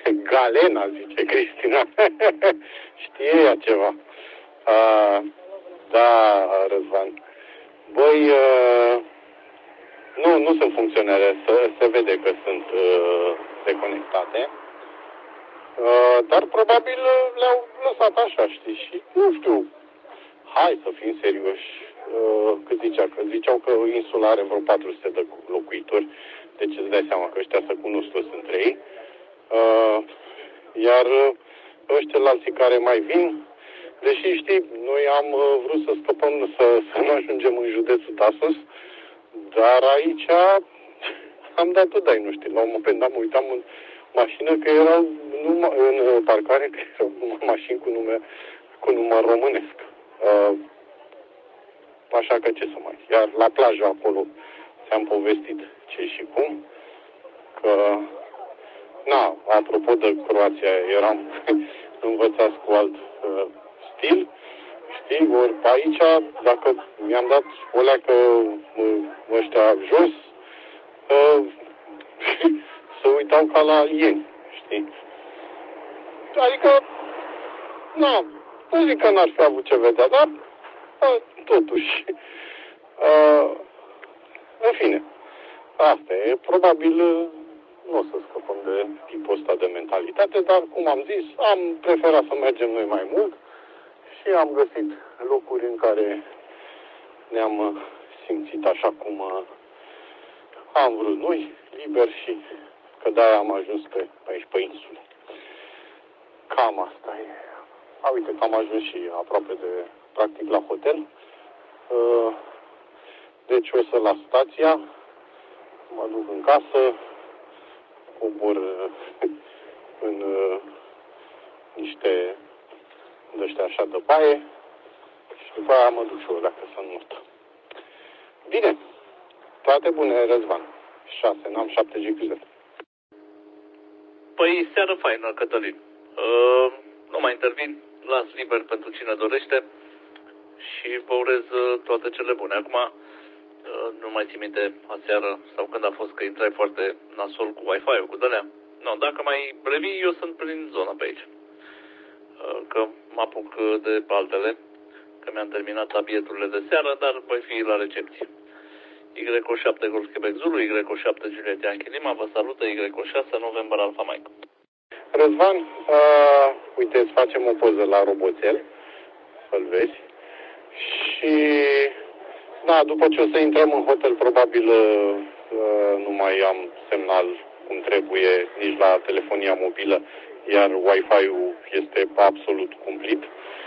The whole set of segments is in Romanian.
Galena, zice Cristina. Știe ea ceva. Da, Răzvan. Băi, nu sunt funcționale. Se vede că sunt deconectate. Dar probabil le-au lăsat așa, știi? Și nu știu. Hai să fim serioși. Cât zicea? Că ziceau că insula are vreo 400 de locuitori. Deci îți dai seama că ăștia se cunosc toți între ei. Iar ăștia alții care mai vin, deși știi, noi am vrut să scăpăm, să nu ajungem în județul Tasos, dar aici am dat-o dai, nu știu, la un moment dat mă uitam în mașină că erau în parcare, că erau mașini cu număr românesc. Așa că ce să mai... Iar la plajă acolo ți-am povestit ce și cum, că... Na, apropo de Croația, eram învățați cu alt stil, știi, ori pe aici, dacă mi-am dat o leacă ăștia jos, se uitau ca la ieni, știi? Adică, na, nu zic că n-ar fi avut ce vedea, dar totuși, în fine, asta e, probabil nu o să scăpăm de tipul ăsta de mentalitate, dar, cum am zis, am preferat să mergem noi mai mult și am găsit locuri în care ne-am simțit așa cum am vrut noi, liber, și că de-aia am ajuns aici pe insule. Cam asta e. Uite că am ajuns și aproape de, practic, la hotel. Deci o să las stația, mă duc în casă, cobor în niște de-ăștia așa de baie și după aia mă duc și o leacă să înmut. Bine, toate bune, Răzvan. 6, n-am 7 GQZ. Păi, seară faină, Cătălin. Nu mai intervin, las liber pentru cine dorește și vă urez toate cele bune. Acum, nu mai țin minte aseară sau când a fost că intrai foarte nasol cu Wi-Fi-ul, cu de-alea. Nu, dacă mai revii, eu sunt prin zona pe aici. Că mă apuc de altele, că mi-am terminat tabieturile de seară, dar voi fi la recepție. Y7 Golf Quebec Zulu, Y7 Juliet Yankee Lima, vă salută Y6 November Alpha Mike. Răzvan, uite, îți facem o poză la roboțel, să-l vezi. Și, da, după ce o să intrăm în hotel, probabil nu mai am semnal cum trebuie nici la telefonia mobilă, iar Wi-Fi-ul este absolut cumplit.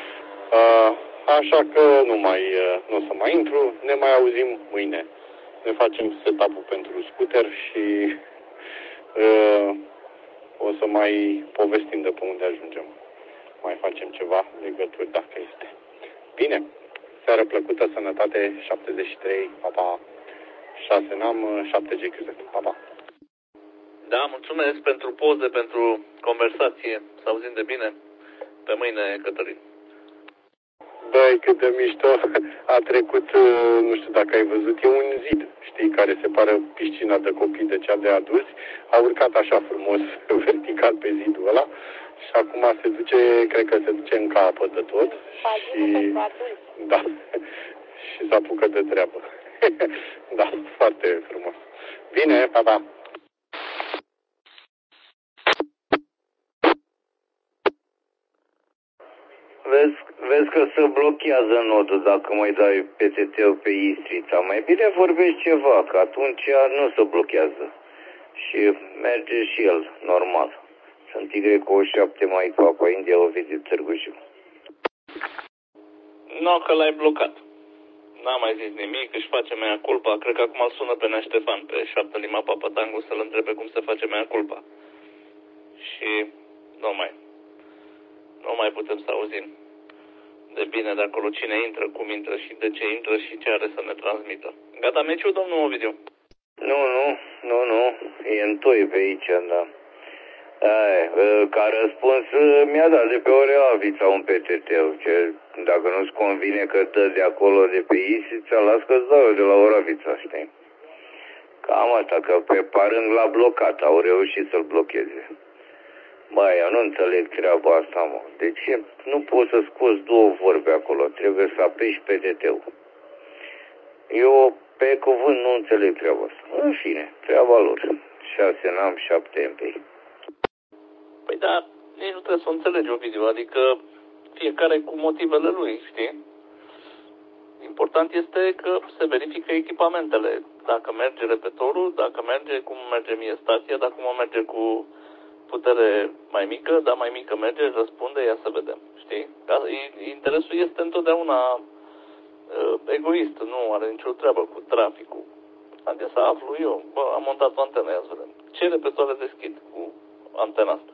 Așa că nu o să mai intru, ne mai auzim mâine. Ne facem setup-ul pentru scooter și o să mai povestim de pe unde ajungem. Mai facem ceva legături dacă este. Bine, seară plăcută, sănătate, 73, pa, pa. 6 n-am, 7 GQZ, pa, pa. Da, mulțumesc pentru poze, pentru conversație, să auzim de bine. Pe mâine, Cătălin. Băi, cât de mișto a trecut, nu știu dacă ai văzut, e un zid, știi, care separă piscina de copii de cea de adulți. A urcat așa frumos, vertical pe zidul ăla și acum se duce, cred că se duce în capăt de tot. Și, da, și se apucă de treabă. Da, foarte frumos. Bine, pa, pa. Vezi că se blochează nodul dacă mai dai PTT-ul pe Istrița. Mai bine vorbești ceva, că atunci nu se blochează. Și merge și el, normal. Sunt Y7 mai Papa India, Ovidiu Târgu Jiu. Nu, că l-ai blocat. N-am mai zis nimic, își face mea culpa. Cred că acum îl sună pe Nea Ștefan, pe 7 Lima Papa Tango, să-l întrebe cum se face mea culpa. Și nu mai putem să auzim de bine de acolo cine intră, cum intră și de ce intră și ce are să ne transmită. Gata meciul, domnul Ovidiu? Nu. E întoi pe aici, da. Ca răspuns mi-a dat de pe Oreavița un PTT-ul, ce dacă nu-ți convine că dă de acolo de pe Isița, las că-ți dau eu de la Oravița, știi? Cam asta, că pe parâng l-a blocat, au reușit să-l blocheze. Băi, eu nu înțeleg treaba asta, mă. De ce nu poți să scoți două vorbe acolo? Trebuie să apeși PDT-ul. Eu, pe cuvânt, nu înțeleg treaba asta. În fine, treaba lor. 6 n-am, 7 MP. Păi da, nici nu trebuie să o înțelegi, Ovidiu, adică fiecare cu motivele lui, știi? Important este că se verifică echipamentele. Dacă merge repetorul, dacă merge cum merge mie stația, dacă mă merge cu putere mai mică, dar mai mică merge, răspunde, ia să vedem, știi? Interesul este întotdeauna egoist, nu are nicio treabă cu traficul. Adică să aflu eu, am montat o antenă, ia să vedem. Ce repetoare deschid cu antena asta?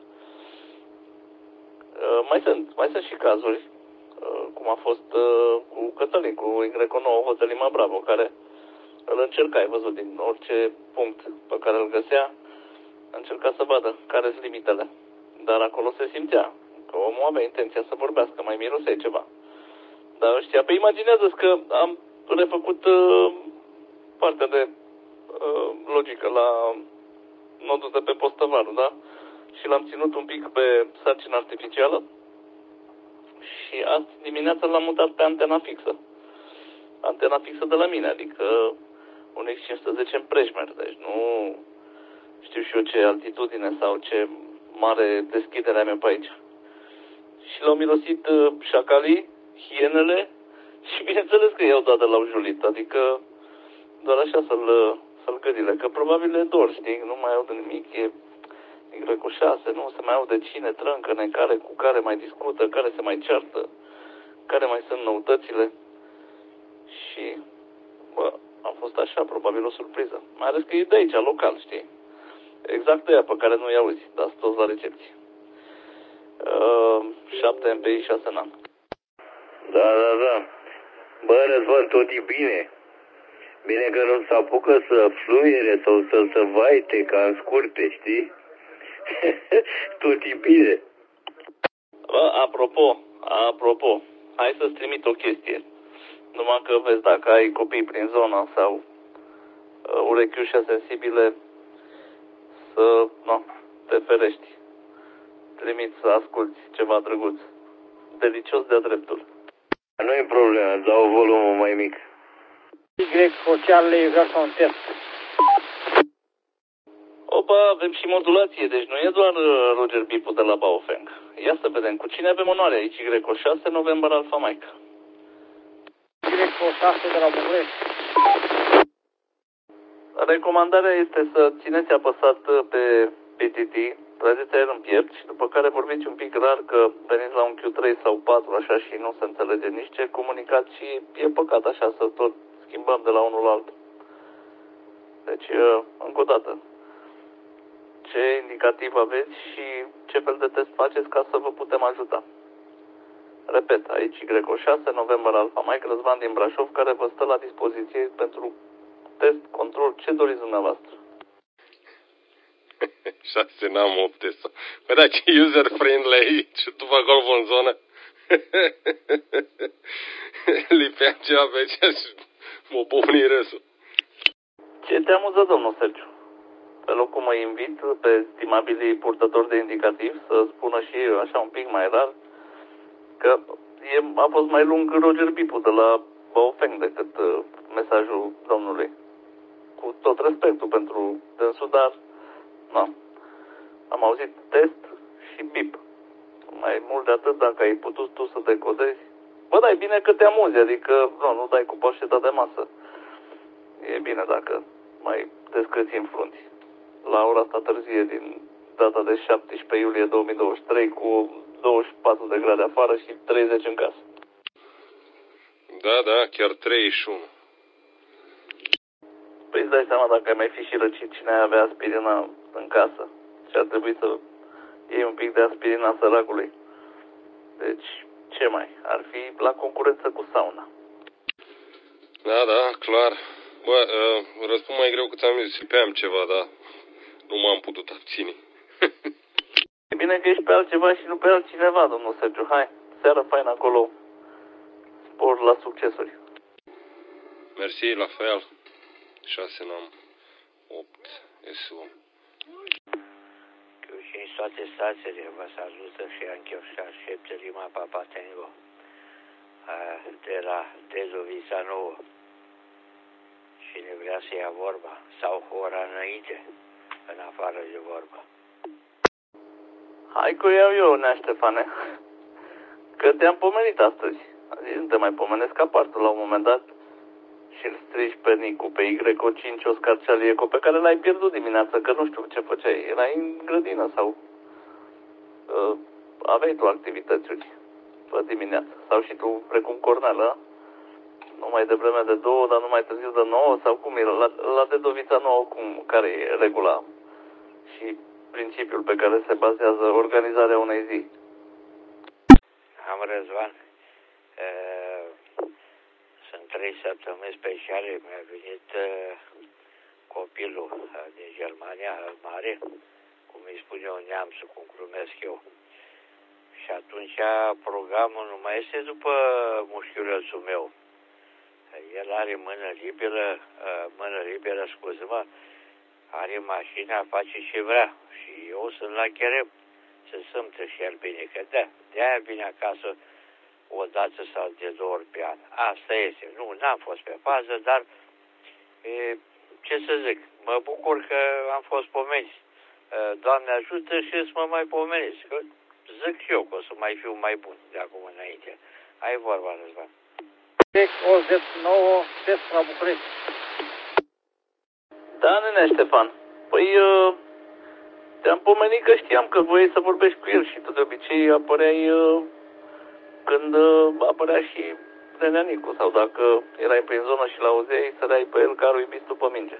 Mai sunt și cazuri, cum a fost cu Cătălin, cu Y9 Hotel Lima Bravo, care îl încerca, ai văzut, din orice punct pe care îl găsea, încerca să vadă care sunt limitele. Dar acolo se simțea că omul avea intenția să vorbească, mai mirosea ceva. Dar ăștia, pe imaginează-ți că am refăcut partea de logică la nodul de pe Postăvaru, da? Și l-am ținut un pic pe sarcină artificială și azi dimineața l-am mutat pe antena fixă. Antena fixă de la mine, adică un X510 în prejmer, deci nu știu și eu ce altitudine sau ce mare deschidere am eu pe aici. Și l-au mirosit șacalii, hienele și bineînțeles că i-au dat de la julit, adică doar așa să-l gâdile, că probabil le dor, știi, nu mai aud nimic, e Y6, nu se mai aude cine trâncăne, cu care mai discută, care se mai ceartă, care mai sunt noutățile. Și, a fost așa, probabil o surpriză. Mai ales că e de aici, local, știi? Exact de aia pe care nu-i auzi, dar sunt toți la recepție. 7 MPI, 6 n-am. Da. Bă, Răzvan, tot e bine. Bine că nu se apucă să fluiere sau să se vaite ca în scurte, știi? Tot e bine. Apropo, hai să-ți trimit o chestie. Numai că vezi, dacă ai copii prin zona sau urechiușe sensibile, să te ferești. Trimit să asculti ceva drăguț. Delicios de-a dreptul. Nu e problemă, dau volumul mai mic. Y social le joacă un test. Opa, avem și modulație, deci nu e doar Roger Bipu de la Baofeng. Ia să vedem, cu cine avem onoare aici? Y6, November Alpha Mike. Y6 de la București. Recomandarea este să țineți apăsat pe PTT, trageți aer în piept și după care vorbiți un pic rar că veniți la un Q3 sau 4 așa și nu se înțelege nici ce comunicați și e păcat așa să tot schimbăm de la unul la altul. Deci, încă o dată, ce indicativ aveți și ce fel de test faceți ca să vă putem ajuta. Repet, aici Y6, November Alpha Mike, Răzvan din Brașov, care vă stă la dispoziție pentru test, control, ce doriți dumneavoastră. 6 n-am 8 sau. Păi da, ce user-friendly aici, tu fac golf în zonă. Lipeam ceva pe aici și mă bufni râsul. Ce te amuză, domnul Sergiu? Pe locul mă invit pe stimabilii purtători de indicativ să spună și eu așa un pic mai rar că a fost mai lung Roger Bipu de la Baofeng decât mesajul domnului. Cu tot respectul pentru dânsul, dar am auzit test și bip. Mai mult de atât, dacă ai putut tu să decodezi, bă, da, e bine că te amuzi, adică nu dai cu poșeta de masă. E bine dacă mai descăți în frunți. La ora asta târzie din data de 17 iulie 2023 cu 24 de grade afară și 30 în casă. Da, chiar 31. Păi îți dai seama dacă ai mai fi și răcit cine ai avea aspirina în casă și ar trebui să iei un pic de aspirina săracului. Deci, ce mai? Ar fi la concurență cu sauna. Da, clar. Bă, răspund mai greu că ți-am zis, sipeam ceva, dar nu m-am putut abține. E bine că ești pe altceva și nu pe altcineva, domnul Sergiu. Hai, seară faină acolo. Spor la succesuri. Mersi, la fel. 6 n-am 8 SU. Q5 trimis toate stațiile, vă salută și Anchioșar, șepte Lima Papa Tango, de la Dezovița Nouă. Cine vrea să ia vorba, sau ora înainte, în afară de vorba. Hai că iau eu, Nea Ștefane, că te-am pomenit astăzi. Zis, nu te mai pomenesc apartul la un moment dat și îl strici pe Nicu, pe Y5 Oscar Cialieco, pe care l-ai pierdut dimineața, că nu știu ce făceai. Erai în grădină sau aveai tu activități pe dimineață. Sau și tu, precum Cornel, nu mai devreme de 2, dar nu mai târziu de 9, sau cum e? La Dedovița Nouă, care e regula și principiul pe care se bazează organizarea unei zi? Am Răzvan. Sunt 3 săptămâni speciale. Mi-a venit copilul din Germania, mare, cum îi spune eu neamțul, cum glumesc eu. Și atunci programul nu mai este după mușchiulețul meu. El are mână liberă, scuză-mă, are mașina, face ce vrea. Și eu sunt la cherem să simtă și el bine, că de-aia vine acasă o dată sau de 2 ori pe an. Asta este. Nu, n-am fost pe fază, dar ce să zic, mă bucur că am fost pomeniți. Doamne ajută și să mă mai pomeniți. Că zic și eu că o să mai fiu mai bun de acum înainte. Ai vorba, Răzvan. OZ9 Tesla București. Da, Nene Ștefan. Păi, te-am pomenit că știam că voiai să vorbești cu el și tu de obicei apăreai când apărea și Nenea Nicu, sau dacă erai prin zonă și l-auzeai, săreai pe el carul iubit după minge.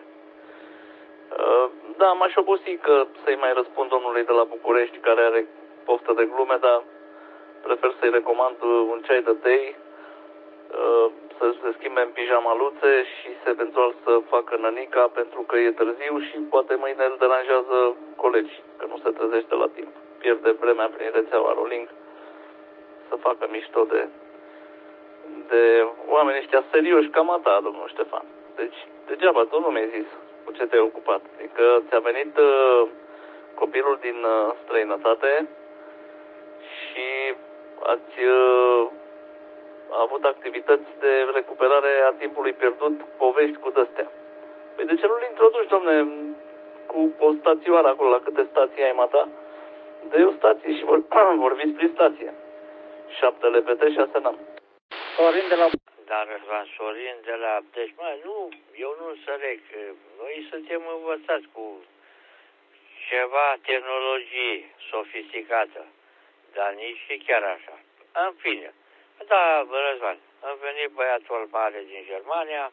Da, m-aș obosi că să-i mai răspund domnului de la București, care are poftă de glume, dar prefer să-i recomand un ceai de tei, să se schimbe în pijamaluțe și eventual să facă nănica, pentru că e târziu și poate mâine îl deranjează colegi, că nu se trezește la timp. Pierde vremea prin rețeaua Rolling să facă mișto de oameni ăștia serioși cam a ta, domnul Ștefan. Deci, degeaba, tu nu mi-ai zis cu ce te-ai ocupat. Adică ți-a venit copilul din străinătate și ați avut activități de recuperare a timpului pierdut, povești cu de-astea. Păi de ce nu-l introduci, domne, cu o stațioară acolo, la câte stații ai mata? Dă-i o stație și vorbiți prin stație. 7 LPT, 6 n-am. Sorin de la... Dar Răzvan, Sorin de la... Deci, nu, eu nu înțeleg. Noi suntem învățați cu ceva tehnologie sofisticată, dar nici chiar așa. În fine. Da, Răzvan, a venit băiatul mare din Germania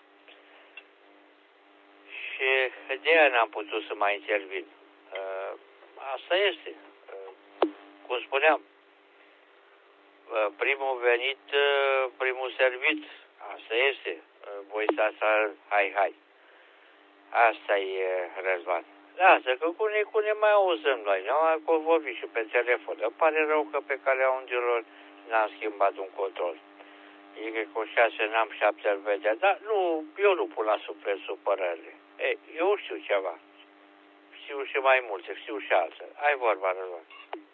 și de aia n-am putut să mai intervin. Asta este. Cum spuneam, primul venit, primul servit. Asta este. Voi stați, hai. Asta e, Răzvan. Lasă că cu Nicu ne mai auzăm noi. Nu am vorbit și pe telefon. Îmi pare rău că pe calea ungilor n-am schimbat un control. E că cu 6 n-am 7 îl vedea. Dar nu, eu nu pun la suflet supărările. Eu știu ceva. Știu și mai multe, știu și altele. Ai vorba, Răzvan.